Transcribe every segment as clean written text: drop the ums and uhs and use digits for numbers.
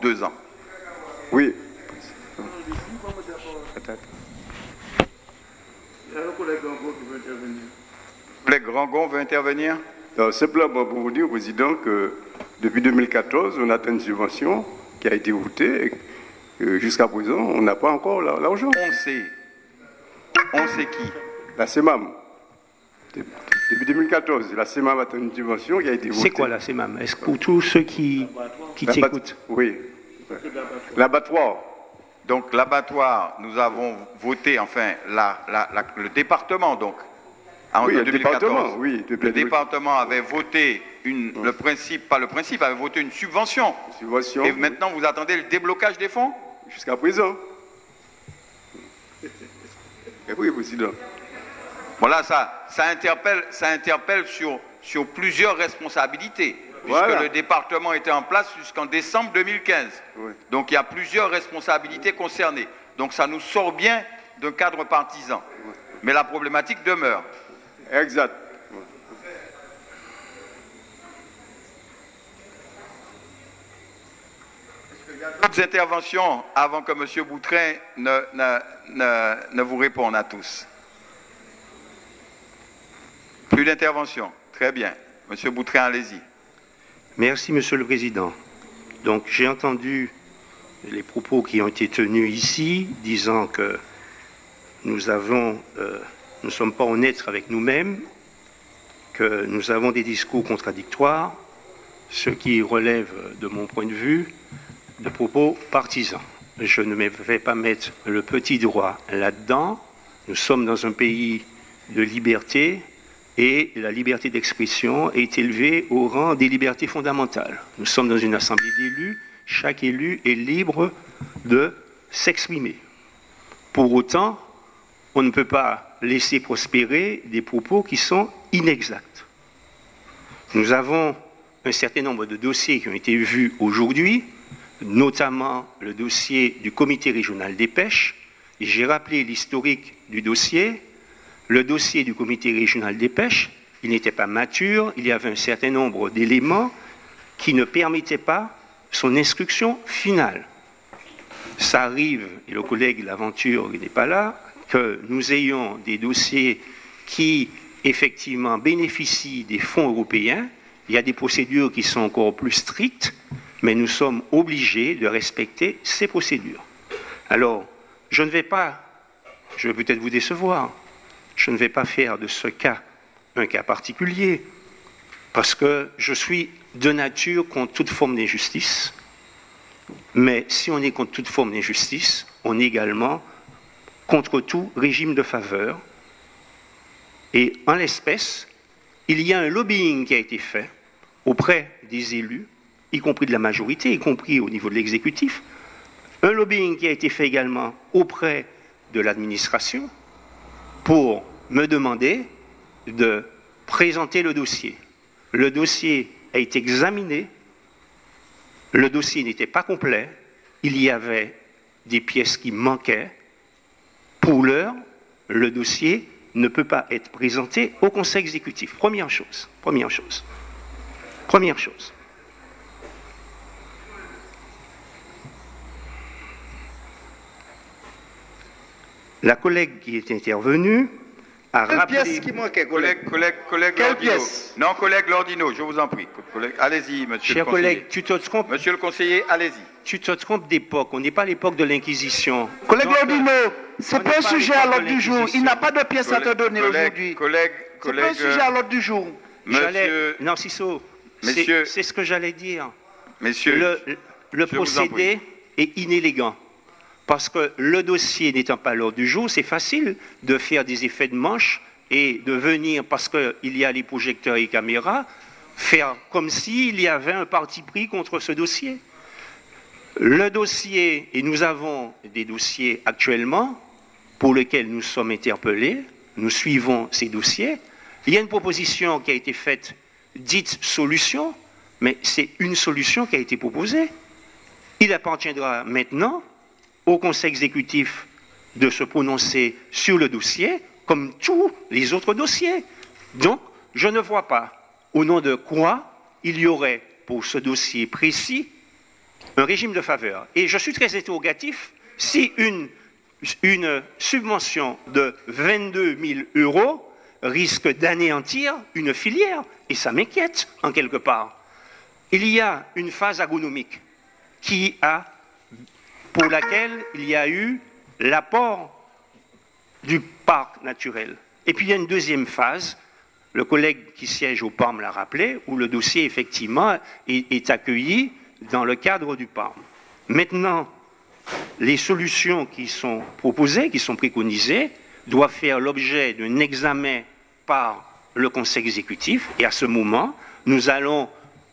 2 ans. Oui. Le collègue Rangon veut intervenir. Alors, simplement pour vous dire, Président, que depuis 2014, on attend une subvention qui a été votée et jusqu'à présent, on n'a pas encore l'argent. On sait qui? La CEMAM. Depuis 2014, la CEMAM attend une subvention qui a été votée. C'est quoi la CEMAM? Est-ce que pour tous ceux qui t'écoutent? Oui. L'abattoir. Donc l'abattoir, nous avons voté, enfin, le département, donc, en 2014. Le département avait voté avait voté une subvention. Et maintenant, vous attendez le déblocage des fonds? Jusqu'à présent. Et oui, Président. Voilà, ça interpelle sur plusieurs responsabilités, puisque le département était en place jusqu'en décembre 2015. Oui. Donc il y a plusieurs responsabilités concernées. Donc ça nous sort bien d'un cadre partisan. Oui. Mais la problématique demeure. Exact. D'autres interventions avant que M. Boutrin ne vous réponde à tous. Plus d'intervention. Très bien. M. Boutrin, allez-y. Merci, Monsieur le Président. Donc, j'ai entendu les propos qui ont été tenus ici, disant que nous ne sommes pas honnêtes avec nous-mêmes, que nous avons des discours contradictoires, ce qui relève, de mon point de vue, de propos partisans. Je ne vais pas mettre le petit droit là-dedans. Nous sommes dans un pays de liberté et la liberté d'expression est élevée au rang des libertés fondamentales. Nous sommes dans une assemblée d'élus. Chaque élu est libre de s'exprimer. Pour autant, on ne peut pas laisser prospérer des propos qui sont inexacts. Nous avons un certain nombre de dossiers qui ont été vus aujourd'hui, notamment le dossier du comité régional des pêches. Et j'ai rappelé l'historique du dossier. Le dossier du comité régional des pêches, il n'était pas mature, il y avait un certain nombre d'éléments qui ne permettaient pas son instruction finale. Ça arrive, et le collègue Laventure n'est pas là, que nous ayons des dossiers qui, effectivement, bénéficient des fonds européens. Il y a des procédures qui sont encore plus strictes, mais nous sommes obligés de respecter ces procédures. Alors, je vais peut-être vous décevoir, je ne vais pas faire de ce cas un cas particulier, parce que je suis de nature contre toute forme d'injustice, mais si on est contre toute forme d'injustice, on est également contre tout régime de faveur. Et en l'espèce, il y a un lobbying qui a été fait auprès des élus, y compris de la majorité, y compris au niveau de l'exécutif, un lobbying qui a été fait également auprès de l'administration pour me demander de présenter le dossier. Le dossier a été examiné, le dossier n'était pas complet, il y avait des pièces qui manquaient. Pour l'heure, le dossier ne peut pas être présenté au Conseil exécutif. Première chose. La collègue qui est intervenue a rappelé... Quelle pièce qui manquait, collègue Quelle Lordino. pièce? Non, collègue Lordino, je vous en prie. Allez-y, monsieur Cher le conseiller. collègue, tu te trompes. Monsieur le conseiller, allez-y. Tu te trompes d'époque. On n'est pas à l'époque de l'Inquisition. Collègue Donc, Lordino, c'est on pas n'est un pas sujet à à l'époque l'ordre de du jour. Il l'Inquisition. n'a pas de pièce à te donner aujourd'hui. C'est pas un sujet à l'ordre du jour. Non, Sisso, Monsieur- c'est ce que j'allais dire. Messieurs, Le je vous en procédé est inélégant. Parce que le dossier n'étant pas à l'ordre du jour, c'est facile de faire des effets de manche et de venir, parce qu'il y a les projecteurs et les caméras, faire comme s'il y avait un parti pris contre ce dossier. Le dossier, et nous avons des dossiers actuellement pour lesquels nous sommes interpellés, nous suivons ces dossiers. Il y a une proposition qui a été faite, dite solution, mais c'est une solution qui a été proposée. Il appartiendra maintenant au Conseil exécutif de se prononcer sur le dossier, comme tous les autres dossiers. Donc, je ne vois pas au nom de quoi il y aurait, pour ce dossier précis, un régime de faveur. Et je suis très interrogatif si une subvention de 22 000 € risque d'anéantir une filière. Et ça m'inquiète, en quelque part. Il y a une phase agronomique pour laquelle il y a eu l'apport du parc naturel. Et puis il y a une deuxième phase, le collègue qui siège au PARM l'a rappelé, où le dossier, effectivement, est accueilli dans le cadre du PARM. Maintenant, les solutions qui sont proposées, qui sont préconisées, doivent faire l'objet d'un examen par le Conseil exécutif, et à ce moment, nous allons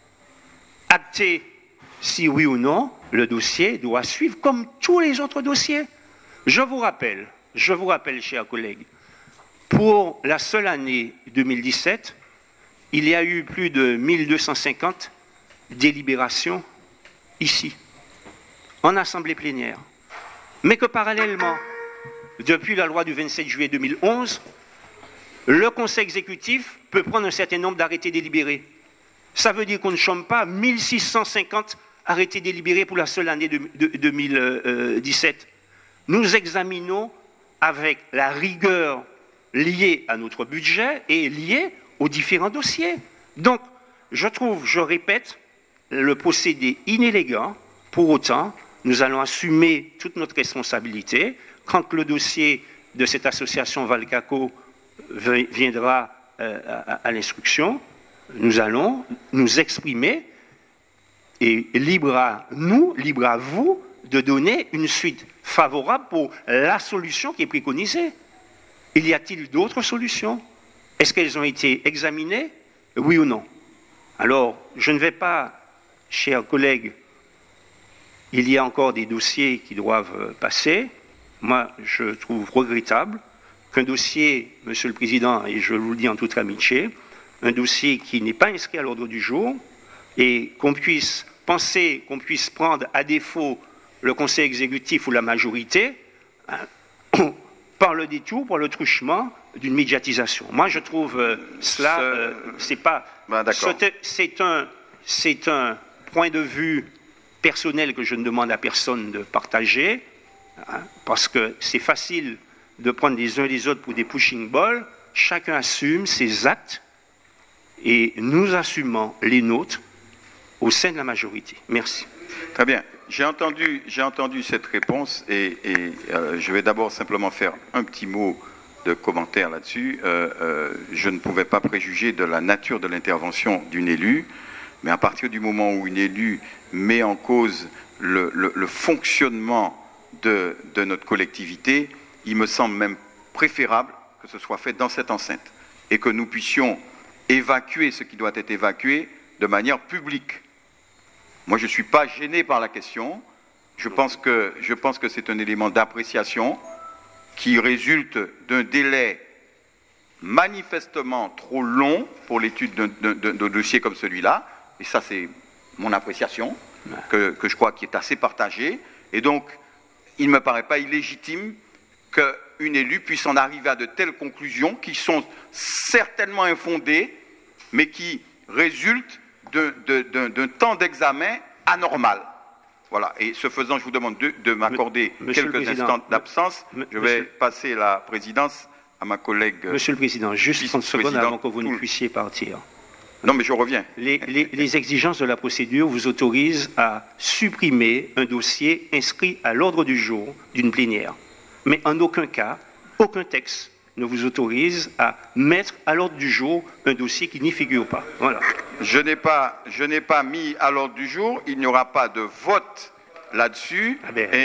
acter si oui ou non le dossier doit suivre comme tous les autres dossiers. Je vous rappelle, chers collègues, pour la seule année 2017, il y a eu plus de 1250 délibérations ici, en assemblée plénière. Mais que parallèlement, depuis la loi du 27 juillet 2011, le Conseil exécutif peut prendre un certain nombre d'arrêtés délibérés. Ça veut dire qu'on ne chôme pas 1650 arrêtés délibérés pour la seule année de 2017. Nous examinons avec la rigueur liée à notre budget et liée aux différents dossiers. Donc, je répète, le procédé inélégant. Pour autant, nous allons assumer toute notre responsabilité. Quand le dossier de cette association Valcaco viendra à l'instruction, nous allons nous exprimer et libre à nous, libre à vous, de donner une suite favorable pour la solution qui est préconisée. Il y a-t-il d'autres solutions? Est-ce qu'elles ont été examinées? Oui ou non? Alors, je ne vais pas, chers collègues, il y a encore des dossiers qui doivent passer. Moi, je trouve regrettable qu'un dossier, Monsieur le Président, et je vous le dis en toute amitié, un dossier qui n'est pas inscrit à l'ordre du jour, et qu'on puisse penser qu'on puisse prendre à défaut le Conseil exécutif ou la majorité par le détour, par le truchement d'une médiatisation. Moi, je trouve cela, c'est pas... C'est un point de vue personnel que je ne demande à personne de partager, hein, parce que c'est facile de prendre les uns les autres pour des pushing balls. Chacun assume ses actes et nous assumons les nôtres au sein de la majorité. Merci. Très bien. J'ai entendu cette réponse et je vais d'abord simplement faire un petit mot de commentaire là-dessus. Je ne pouvais pas préjuger de la nature de l'intervention d'une élue, mais à partir du moment où une élue met en cause le fonctionnement de notre collectivité, il me semble même préférable que ce soit fait dans cette enceinte et que nous puissions évacuer ce qui doit être évacué de manière publique. Moi, je ne suis pas gêné par la question. Je pense que c'est un élément d'appréciation qui résulte d'un délai manifestement trop long pour l'étude d'un dossier comme celui-là. Et ça, c'est mon appréciation, que je crois qui est assez partagée. Et donc, il ne me paraît pas illégitime qu'une élue puisse en arriver à de telles conclusions qui sont certainement infondées, mais qui résultent d'un temps d'examen anormal. Voilà. Et ce faisant, je vous demande de m'accorder quelques instants d'absence. Je vais passer la présidence à ma collègue. Monsieur le Président, juste 30 secondes avant que vous ne puissiez partir. Non, mais je reviens. Les exigences de la procédure vous autorisent à supprimer un dossier inscrit à l'ordre du jour d'une plénière. Mais en aucun cas, aucun texte ne vous autorise à mettre à l'ordre du jour un dossier qui n'y figure pas. Voilà. Je n'ai pas mis à l'ordre du jour, il n'y aura pas de vote là-dessus,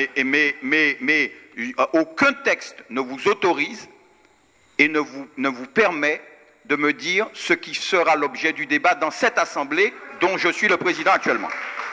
mais aucun texte ne vous autorise et ne vous permet de me dire ce qui sera l'objet du débat dans cette Assemblée dont je suis le président actuellement.